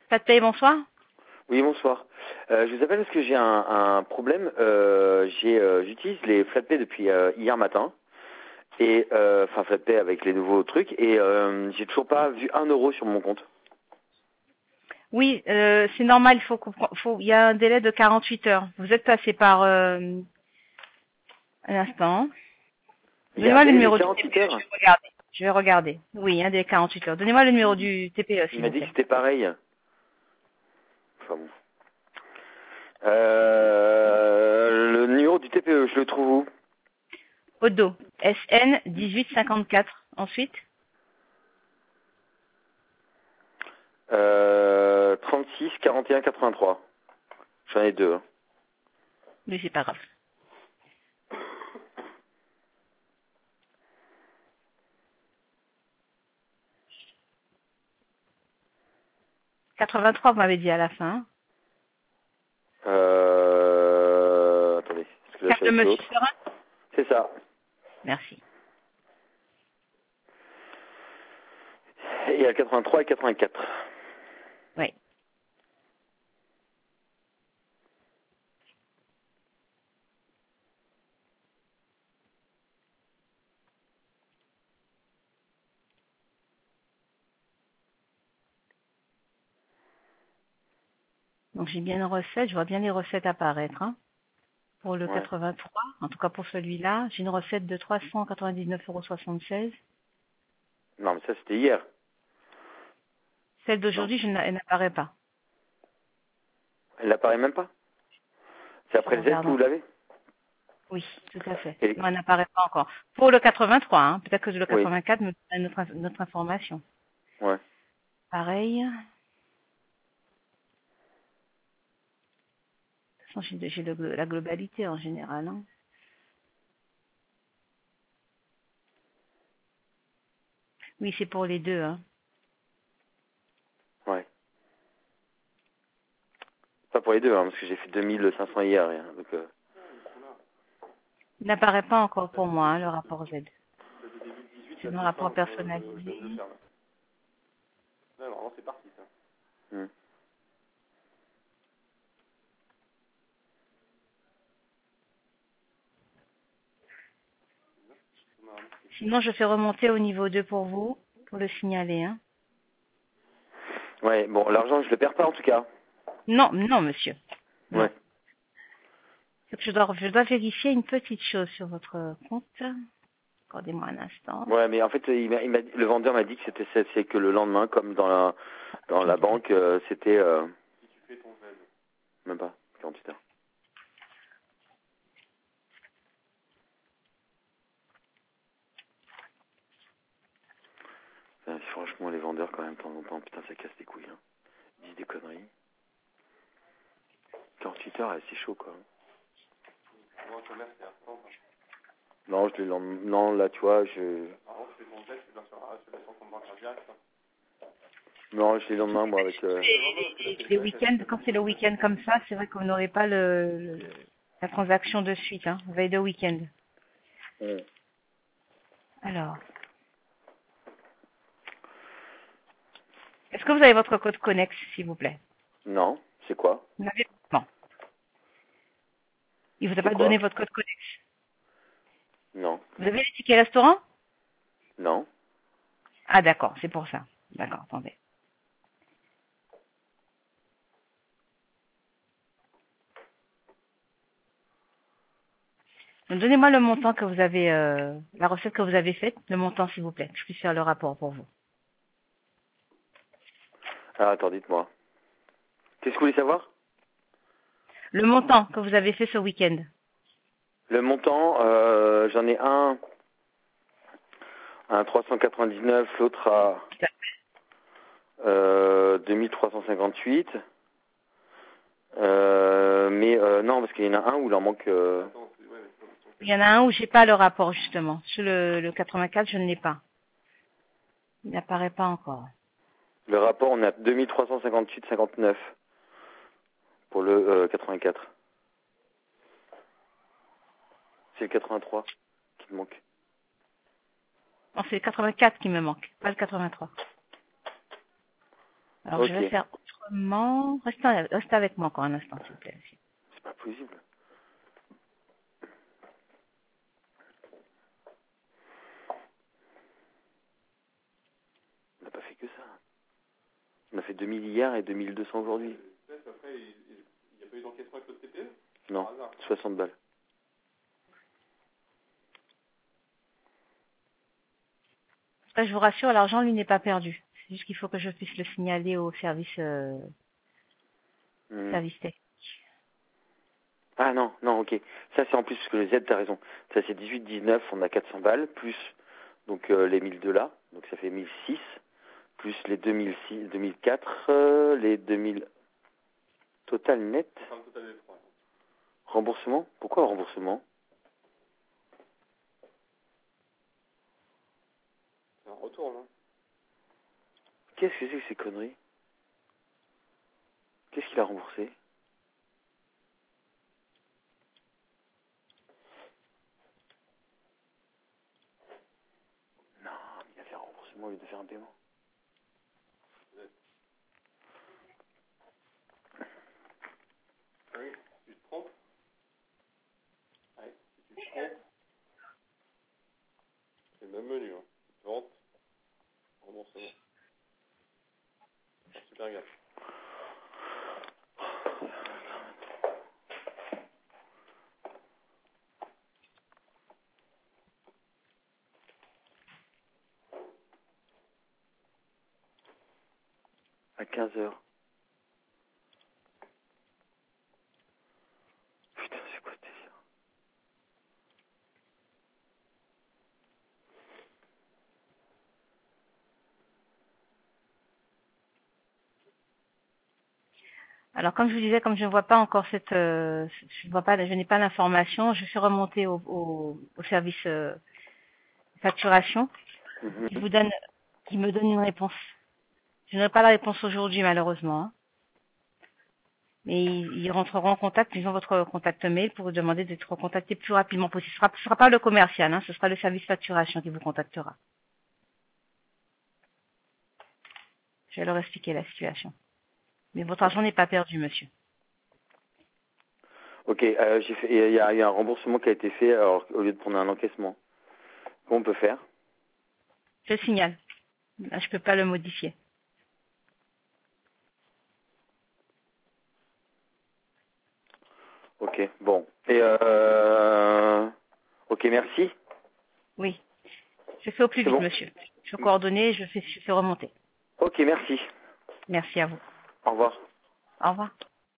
Pas de paye, bonsoir. Oui, bonsoir. Je vous appelle parce que j'ai un problème. J'utilise les FlatPay depuis hier matin. Et enfin FlatPay avec les nouveaux trucs. Et j'ai toujours pas vu 1 € sur mon compte. Oui, c'est normal, il y a un délai de 48 heures. Vous êtes passé par un instant. Il y a un Donnez-moi le délai de numéro du 48 TPE, heures. je vais regarder. Oui, un délai de 48 heures. Donnez-moi le numéro du TPE, Il s'il m'a vous dit que plaît. c'était pareil. Enfin bon. Le numéro du TPE, je le trouve où? Odo, SN 1854. Ensuite, 36 41 83. J'en ai deux. Hein. mais c'est pas grave. « 83, vous m'avez dit à la fin. Attendez, parce que là je Carte suis de avec Monsieur l'autre. Serin. C'est ça. Merci. Et il y a 83 et 84. Oui. Donc j'ai bien une recette, je vois bien les recettes apparaître. Hein. Pour le Ouais. 83, en tout cas pour celui-là, j'ai une recette de 399,76 €. Non, mais ça c'était hier. Celle Non. d'aujourd'hui, elle n'apparaît pas. Elle n'apparaît même pas. C'est Je après le Z regarde que vous encore. l'avez. Oui, tout à fait. Et... Non, elle n'apparaît pas encore. Pour le 83, hein, peut-être que le Oui. 84 me donne notre information. Ouais. Pareil. De toute façon, j'ai la globalité en général. Hein. Oui, c'est pour les deux. Hein. Ouais. Pas pour les deux, hein, parce que j'ai fait 2500 hier. Hein, donc, Il n'apparaît pas encore pour moi, hein, le rapport Z. C'est dans le rapport personnalisé. hmm. Sinon, je fais remonter au niveau 2 pour vous, pour le signaler. Hein. Ouais, bon, l'argent, je le perds pas en tout cas. Non, non, monsieur. Non. Ouais. Je dois vérifier une petite chose sur votre compte. Accordez-moi un instant. Ouais, mais en fait, le vendeur m'a dit que c'est que le lendemain, comme dans la banque, c'était même pas 48 heures. Franchement, les vendeurs, quand même, de temps en temps, putain, ça casse les couilles. Hein. Ils disent des conneries. 48 heures, c'est chaud, quoi. Non, non, là, tu vois, non, je l'ai le lendemain, moi, avec... Les week-ends, quand c'est le week-end comme ça, c'est vrai qu'on n'aurait pas la transaction de suite. Hein, veille de week-end. Hmm. Alors, est-ce que vous avez votre code Connex, s'il vous plaît? Non, c'est quoi? Vous n'avez pas. Non. Il vous a C'est pas donné quoi? votre code Connex. Non. Vous avez les tickets restaurant? Non. Ah d'accord, c'est pour ça. D'accord, attendez. Donc, donnez-moi le montant que vous avez, la recette que vous avez faite, le montant s'il vous plaît, que je puisse faire le rapport pour vous. Ah, attends, dites-moi. Qu'est-ce que vous voulez savoir? Le montant que vous avez fait ce week-end. Le montant, j'en ai un à 399, l'autre à 2358. Non, parce qu'il y en a un où il en manque... Il y en a un où j'ai pas le rapport justement. Sur le 84, je ne l'ai pas. Il n'apparaît pas encore. Le rapport, on a 2358,59 pour le 84. C'est le 83 qui me manque. Non, c'est le 84 qui me manque, pas le 83. Alors je Ok. vais faire Comment? Restez avec moi encore un instant, s'il vous plaît. C'est pas possible. On n'a pas fait que ça. On a fait 2000 hier et 2200 aujourd'hui. Après, il n'y a pas eu d'encaissement avec le TPE? Non, 60 balles. Après, je vous rassure, l'argent, lui, n'est pas perdu. C'est juste qu'il faut que je puisse le signaler au service, service tech. Ah non, non, ok. Ça c'est en plus, parce que le Z, t'as raison. Ça c'est 18-19, on a 400 balles, plus donc les 1002 là, donc ça fait 1006, plus les 2006, 2004, les 2000 total net. Enfin, le total des 3. Remboursement? Pourquoi remboursement? C'est un retour, là. Qu'est-ce que c'est que ces conneries? Qu'est-ce qu'il a remboursé? Non, il a fait un remboursement au lieu de faire un paiement. Oui, si tu te trompes. Ouais, si tu te trompes. C'est le même menu, hein. Vente, remboursement. Faire super gaffe. À 15h. Putain, c'est quoi ce délire? Alors, comme je vous disais, comme je ne vois pas encore je n'ai pas l'information, je suis remontée au service facturation qui me donne une réponse. Je n'aurai pas la réponse aujourd'hui, malheureusement. Hein. Mais ils rentreront en contact, ils ont votre contact mail pour vous demander d'être contacté plus rapidement possible. Ce ne sera pas le commercial, hein, ce sera le service facturation qui vous contactera. Je vais leur expliquer la situation. Mais votre argent n'est pas perdu, monsieur. Ok, il y a un remboursement qui a été fait alors, au lieu de prendre un encaissement. Comment on peut faire? Je le signale. Là, je peux pas le modifier. Ok, bon. Et ok, merci. Oui. Je fais au plus C'est vite, bon? monsieur. Je fais coordonner, je fais remonter. Ok, merci. Merci à vous. Au revoir. Au revoir.